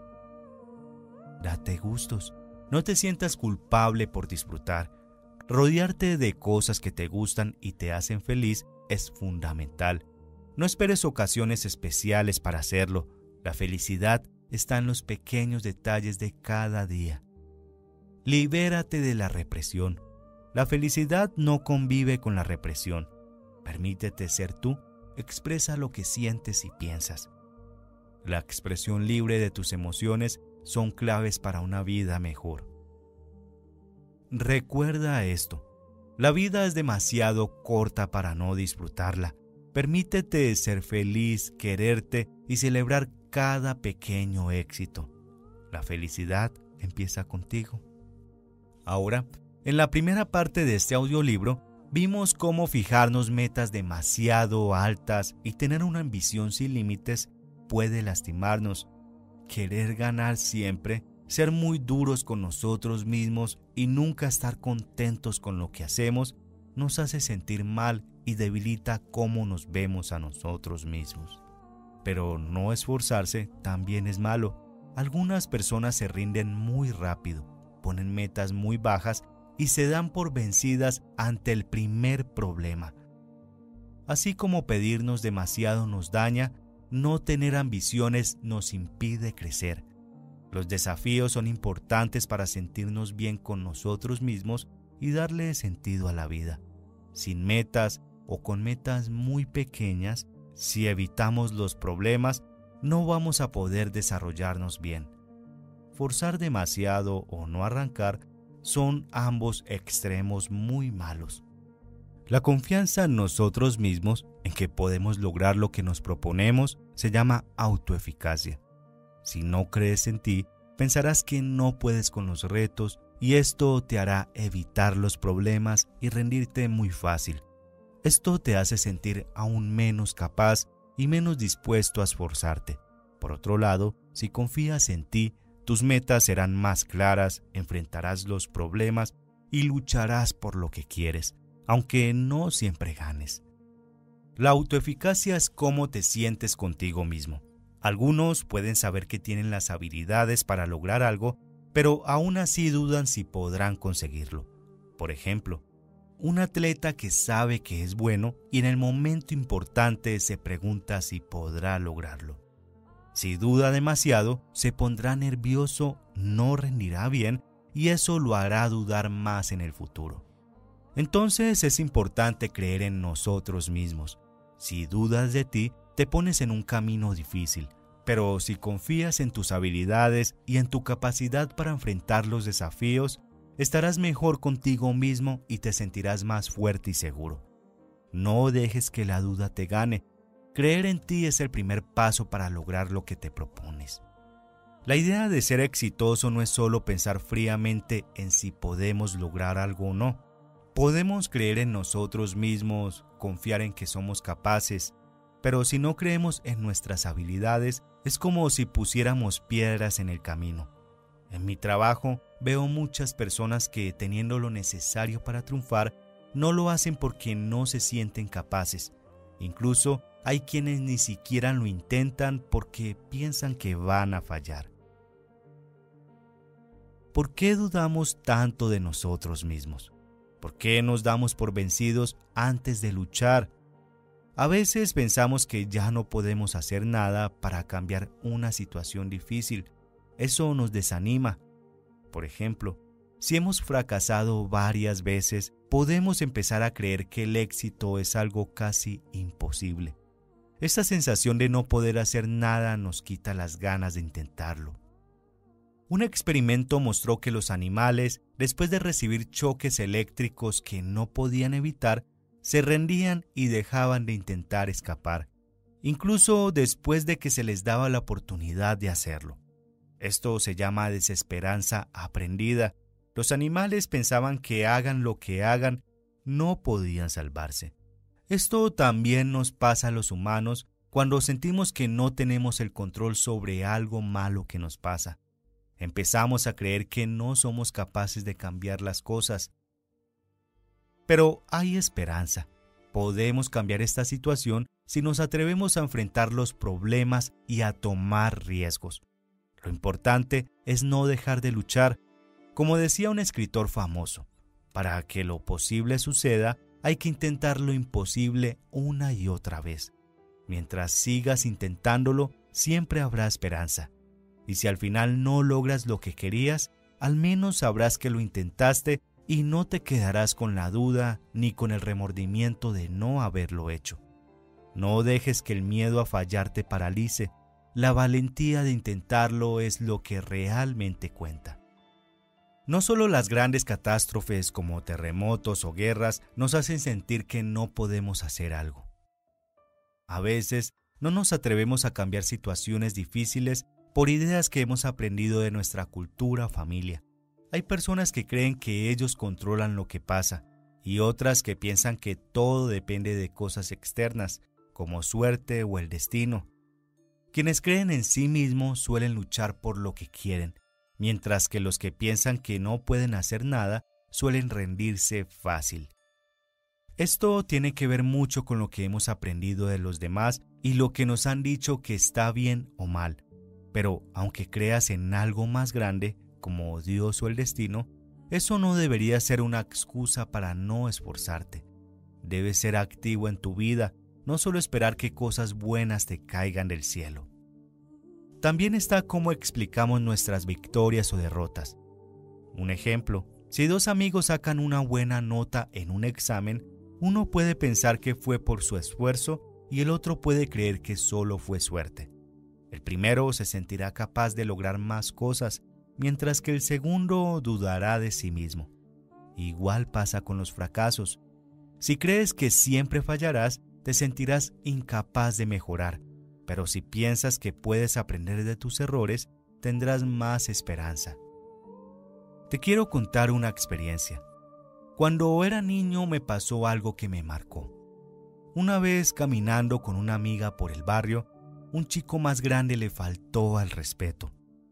Date gustos. No te sientas culpable por disfrutar. Rodearte de cosas que te gustan y te hacen feliz es fundamental. No esperes ocasiones especiales para hacerlo. La felicidad está en los pequeños detalles de cada día. Libérate de la represión. La felicidad no convive con la represión. Permítete ser tú, expresa lo que sientes y piensas. La expresión libre de tus emociones son claves para una vida mejor. Recuerda esto: la vida es demasiado corta para no disfrutarla. Permítete ser feliz, quererte y celebrar cada pequeño éxito. La felicidad empieza contigo. Ahora, en la primera parte de este audiolibro, vimos cómo fijarnos metas demasiado altas y tener una ambición sin límites puede lastimarnos. Querer ganar siempre, ser muy duros con nosotros mismos y nunca estar contentos con lo que hacemos, nos hace sentir mal y debilita cómo nos vemos a nosotros mismos. Pero no esforzarse también es malo. Algunas personas se rinden muy rápido, ponen metas muy bajas y se dan por vencidas ante el primer problema. Así como pedirnos demasiado nos daña, no tener ambiciones nos impide crecer. Los desafíos son importantes para sentirnos bien con nosotros mismos y darle sentido a la vida. Sin metas o con metas muy pequeñas, si evitamos los problemas, no vamos a poder desarrollarnos bien. Forzar demasiado o no arrancar son ambos extremos muy malos. La confianza en nosotros mismos, en que podemos lograr lo que nos proponemos, se llama autoeficacia. Si no crees en ti, pensarás que no puedes con los retos y esto te hará evitar los problemas y rendirte muy fácil. Esto te hace sentir aún menos capaz y menos dispuesto a esforzarte. Por otro lado, si confías en ti, tus metas serán más claras, enfrentarás los problemas y lucharás por lo que quieres, aunque no siempre ganes. La autoeficacia es cómo te sientes contigo mismo. Algunos pueden saber que tienen las habilidades para lograr algo, pero aún así dudan si podrán conseguirlo. Por ejemplo, un atleta que sabe que es bueno y en el momento importante se pregunta si podrá lograrlo. Si duda demasiado, se pondrá nervioso, no rendirá bien y eso lo hará dudar más en el futuro. Entonces es importante creer en nosotros mismos. Si dudas de ti, te pones en un camino difícil, pero si confías en tus habilidades y en tu capacidad para enfrentar los desafíos, estarás mejor contigo mismo y te sentirás más fuerte y seguro. No dejes que la duda te gane. Creer en ti es el primer paso para lograr lo que te propones. La idea de ser exitoso no es solo pensar fríamente en si podemos lograr algo o no. Podemos creer en nosotros mismos, confiar en que somos capaces, pero si no creemos en nuestras habilidades, es como si pusiéramos piedras en el camino. En mi trabajo veo muchas personas que, teniendo lo necesario para triunfar, no lo hacen porque no se sienten capaces. Incluso hay quienes ni siquiera lo intentan porque piensan que van a fallar. ¿Por qué dudamos tanto de nosotros mismos? ¿Por qué nos damos por vencidos antes de luchar? A veces pensamos que ya no podemos hacer nada para cambiar una situación difícil. Eso nos desanima. Por ejemplo, si hemos fracasado varias veces, podemos empezar a creer que el éxito es algo casi imposible. Esta sensación de no poder hacer nada nos quita las ganas de intentarlo. Un experimento mostró que los animales, después de recibir choques eléctricos que no podían evitar, se rendían y dejaban de intentar escapar, incluso después de que se les daba la oportunidad de hacerlo. Esto se llama desesperanza aprendida. Los animales pensaban que hagan lo que hagan, no podían salvarse. Esto también nos pasa a los humanos cuando sentimos que no tenemos el control sobre algo malo que nos pasa. Empezamos a creer que no somos capaces de cambiar las cosas. Pero hay esperanza. Podemos cambiar esta situación si nos atrevemos a enfrentar los problemas y a tomar riesgos. Lo importante es no dejar de luchar. Como decía un escritor famoso, para que lo posible suceda, hay que intentar lo imposible una y otra vez. Mientras sigas intentándolo, siempre habrá esperanza. Y si al final no logras lo que querías, al menos sabrás que lo intentaste y no te quedarás con la duda ni con el remordimiento de no haberlo hecho. No dejes que el miedo a fallar te paralice. La valentía de intentarlo es lo que realmente cuenta. No solo las grandes catástrofes como terremotos o guerras nos hacen sentir que no podemos hacer algo. A veces no nos atrevemos a cambiar situaciones difíciles por ideas que hemos aprendido de nuestra cultura o familia. Hay personas que creen que ellos controlan lo que pasa y otras que piensan que todo depende de cosas externas, como suerte o el destino. Quienes creen en sí mismos suelen luchar por lo que quieren, mientras que los que piensan que no pueden hacer nada suelen rendirse fácil. Esto tiene que ver mucho con lo que hemos aprendido de los demás y lo que nos han dicho que está bien o mal. Pero aunque creas en algo más grande, como Dios o el destino, eso no debería ser una excusa para no esforzarte. Debes ser activo en tu vida, no solo esperar que cosas buenas te caigan del cielo. También está cómo explicamos nuestras victorias o derrotas. Un ejemplo, si dos amigos sacan una buena nota en un examen, uno puede pensar que fue por su esfuerzo y el otro puede creer que solo fue suerte. El primero se sentirá capaz de lograr más cosas, mientras que el segundo dudará de sí mismo. Igual pasa con los fracasos. Si crees que siempre fallarás, te sentirás incapaz de mejorar, pero si piensas que puedes aprender de tus errores, tendrás más esperanza. Te quiero contar una experiencia. Cuando era niño me pasó algo que me marcó. Una vez caminando con una amiga por el barrio, un chico más grande le faltó al respeto.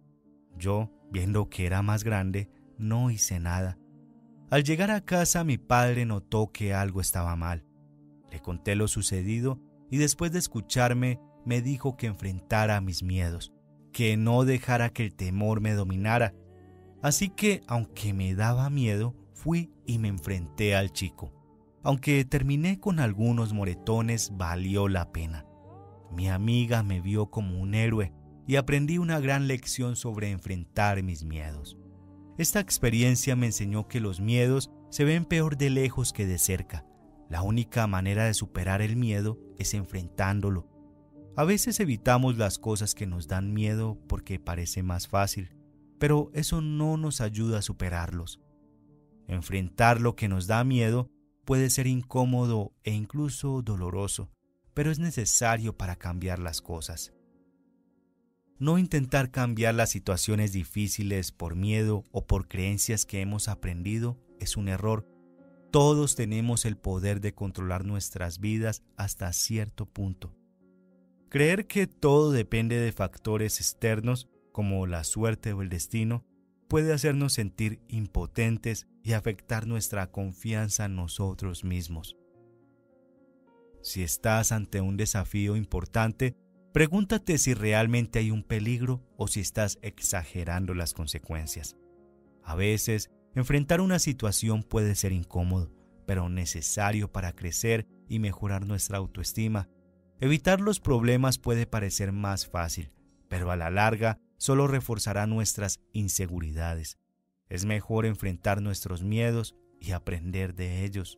Yo, viendo que era más grande, no hice nada. Al llegar a casa, mi padre notó que algo estaba mal. Le conté lo sucedido y después de escucharme, me dijo que enfrentara mis miedos, que no dejara que el temor me dominara. Así que, aunque me daba miedo, fui y me enfrenté al chico. Aunque terminé con algunos moretones, valió la pena. Mi amiga me vio como un héroe y aprendí una gran lección sobre enfrentar mis miedos. Esta experiencia me enseñó que los miedos se ven peor de lejos que de cerca. La única manera de superar el miedo es enfrentándolo. A veces evitamos las cosas que nos dan miedo porque parece más fácil, pero eso no nos ayuda a superarlos. Enfrentar lo que nos da miedo puede ser incómodo e incluso doloroso, pero es necesario para cambiar las cosas. No intentar cambiar las situaciones difíciles por miedo o por creencias que hemos aprendido es un error. Todos tenemos el poder de controlar nuestras vidas hasta cierto punto. Creer que todo depende de factores externos, como la suerte o el destino, puede hacernos sentir impotentes y afectar nuestra confianza en nosotros mismos. Si estás ante un desafío importante, pregúntate si realmente hay un peligro o si estás exagerando las consecuencias. A veces, enfrentar una situación puede ser incómodo, pero necesario para crecer y mejorar nuestra autoestima. Evitar los problemas puede parecer más fácil, pero a la larga solo reforzará nuestras inseguridades. Es mejor enfrentar nuestros miedos y aprender de ellos.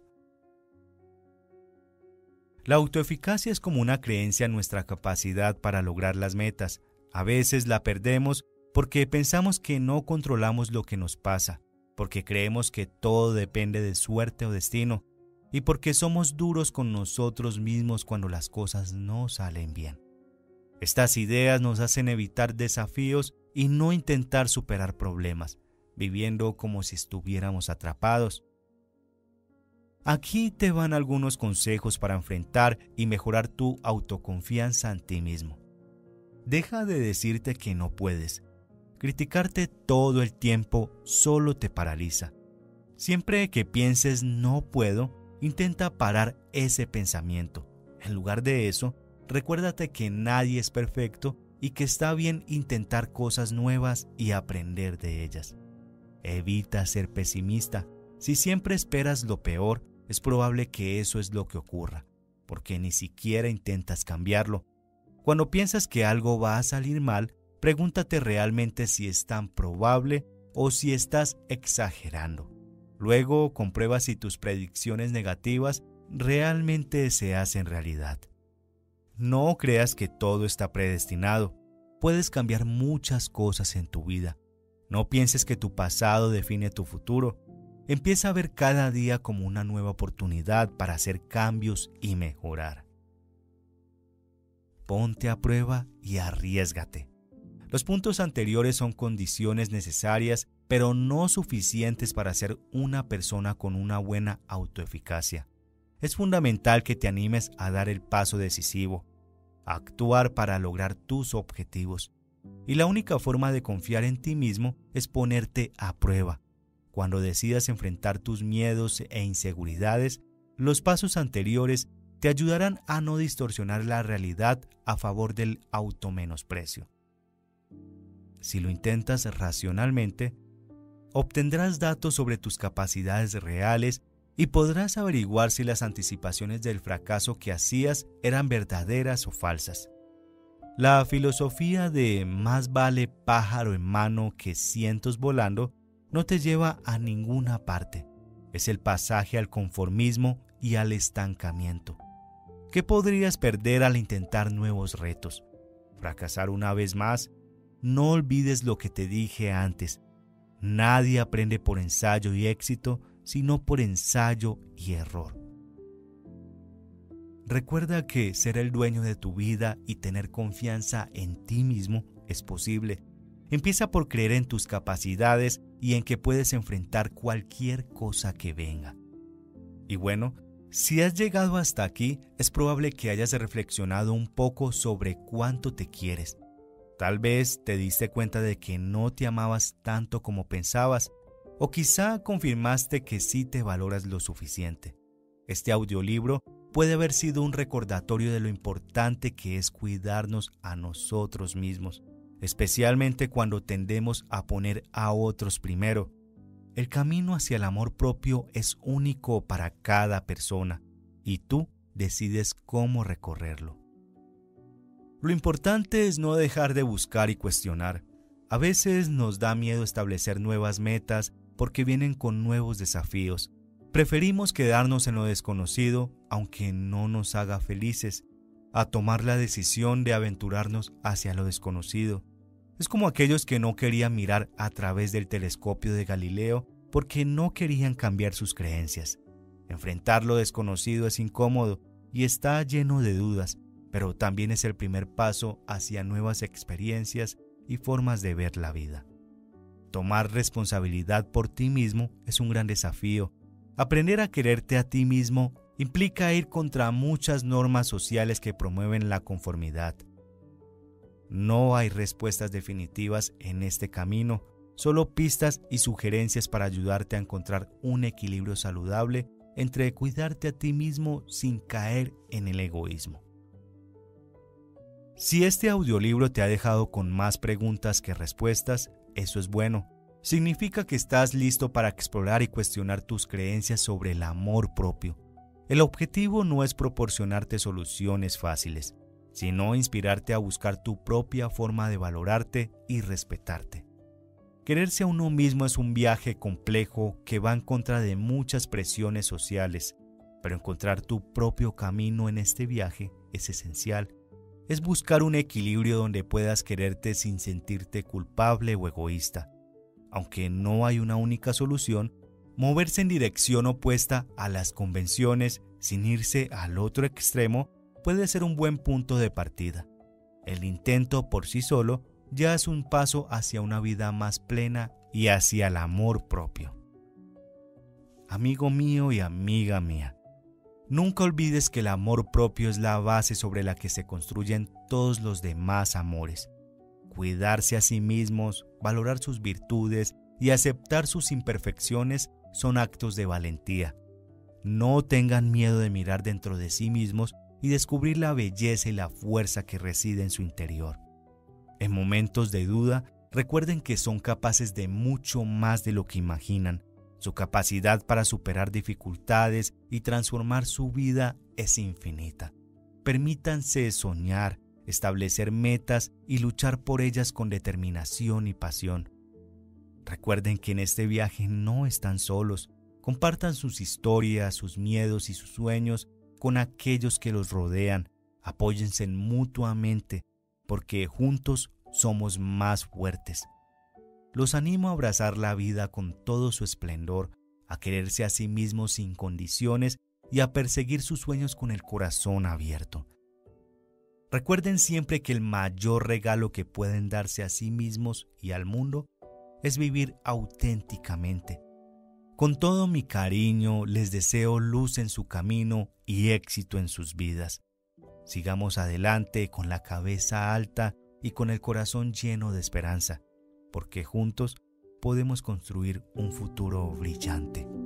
La autoeficacia es como una creencia en nuestra capacidad para lograr las metas. A veces la perdemos porque pensamos que no controlamos lo que nos pasa, porque creemos que todo depende de suerte o destino, y porque somos duros con nosotros mismos cuando las cosas no salen bien. Estas ideas nos hacen evitar desafíos y no intentar superar problemas, viviendo como si estuviéramos atrapados. Aquí te van algunos consejos para enfrentar y mejorar tu autoconfianza en ti mismo. Deja de decirte que no puedes. Criticarte todo el tiempo solo te paraliza. Siempre que pienses no puedo, intenta parar ese pensamiento. En lugar de eso, recuérdate que nadie es perfecto y que está bien intentar cosas nuevas y aprender de ellas. Evita ser pesimista. Si siempre esperas lo peor, es probable que eso es lo que ocurra, porque ni siquiera intentas cambiarlo. Cuando piensas que algo va a salir mal, pregúntate realmente si es tan probable o si estás exagerando. Luego, comprueba si tus predicciones negativas realmente se hacen realidad. No creas que todo está predestinado. Puedes cambiar muchas cosas en tu vida. No pienses que tu pasado define tu futuro. Empieza a ver cada día como una nueva oportunidad para hacer cambios y mejorar. Ponte a prueba y arriésgate. Los puntos anteriores son condiciones necesarias, pero no suficientes para ser una persona con una buena autoeficacia. Es fundamental que te animes a dar el paso decisivo, a actuar para lograr tus objetivos. Y la única forma de confiar en ti mismo es ponerte a prueba. Cuando decidas enfrentar tus miedos e inseguridades, los pasos anteriores te ayudarán a no distorsionar la realidad a favor del automenosprecio. Si lo intentas racionalmente, obtendrás datos sobre tus capacidades reales y podrás averiguar si las anticipaciones del fracaso que hacías eran verdaderas o falsas. La filosofía de más vale pájaro en mano que cientos volando no te lleva a ninguna parte. Es el pasaje al conformismo y al estancamiento. ¿Qué podrías perder al intentar nuevos retos? ¿Fracasar una vez más? No olvides lo que te dije antes. Nadie aprende por ensayo y éxito, sino por ensayo y error. Recuerda que ser el dueño de tu vida y tener confianza en ti mismo es posible. Empieza por creer en tus capacidades y en que puedes enfrentar cualquier cosa que venga. Y bueno, si has llegado hasta aquí, es probable que hayas reflexionado un poco sobre cuánto te quieres. Tal vez te diste cuenta de que no te amabas tanto como pensabas, o quizá confirmaste que sí te valoras lo suficiente. Este audiolibro puede haber sido un recordatorio de lo importante que es cuidarnos a nosotros mismos, especialmente cuando tendemos a poner a otros primero. El camino hacia el amor propio es único para cada persona y tú decides cómo recorrerlo. Lo importante es no dejar de buscar y cuestionar. A veces nos da miedo establecer nuevas metas porque vienen con nuevos desafíos. Preferimos quedarnos en lo desconocido, aunque no nos haga felices, a tomar la decisión de aventurarnos hacia lo desconocido. Es como aquellos que no querían mirar a través del telescopio de Galileo porque no querían cambiar sus creencias. Enfrentar lo desconocido es incómodo y está lleno de dudas, pero también es el primer paso hacia nuevas experiencias y formas de ver la vida. Tomar responsabilidad por ti mismo es un gran desafío. Aprender a quererte a ti mismo implica ir contra muchas normas sociales que promueven la conformidad. No hay respuestas definitivas en este camino, solo pistas y sugerencias para ayudarte a encontrar un equilibrio saludable entre cuidarte a ti mismo sin caer en el egoísmo. Si este audiolibro te ha dejado con más preguntas que respuestas, eso es bueno. Significa que estás listo para explorar y cuestionar tus creencias sobre el amor propio. El objetivo no es proporcionarte soluciones fáciles, sino inspirarte a buscar tu propia forma de valorarte y respetarte. Quererse a uno mismo es un viaje complejo que va en contra de muchas presiones sociales, pero encontrar tu propio camino en este viaje es esencial. Es buscar un equilibrio donde puedas quererte sin sentirte culpable o egoísta. Aunque no hay una única solución, moverse en dirección opuesta a las convenciones sin irse al otro extremo puede ser un buen punto de partida. El intento por sí solo ya es un paso hacia una vida más plena y hacia el amor propio. Amigo mío y amiga mía, nunca olvides que el amor propio es la base sobre la que se construyen todos los demás amores. Cuidarse a sí mismos, valorar sus virtudes y aceptar sus imperfecciones son actos de valentía. No tengan miedo de mirar dentro de sí mismos y descubrir la belleza y la fuerza que reside en su interior. En momentos de duda, recuerden que son capaces de mucho más de lo que imaginan. Su capacidad para superar dificultades y transformar su vida es infinita. Permítanse soñar, establecer metas y luchar por ellas con determinación y pasión. Recuerden que en este viaje no están solos. Compartan sus historias, sus miedos y sus sueños con aquellos que los rodean. Apóyense mutuamente, porque juntos somos más fuertes. Los animo a abrazar la vida con todo su esplendor, a quererse a sí mismos sin condiciones y a perseguir sus sueños con el corazón abierto. Recuerden siempre que el mayor regalo que pueden darse a sí mismos y al mundo es vivir auténticamente. Con todo mi cariño les deseo luz en su camino y éxito en sus vidas. Sigamos adelante con la cabeza alta y con el corazón lleno de esperanza, porque juntos podemos construir un futuro brillante.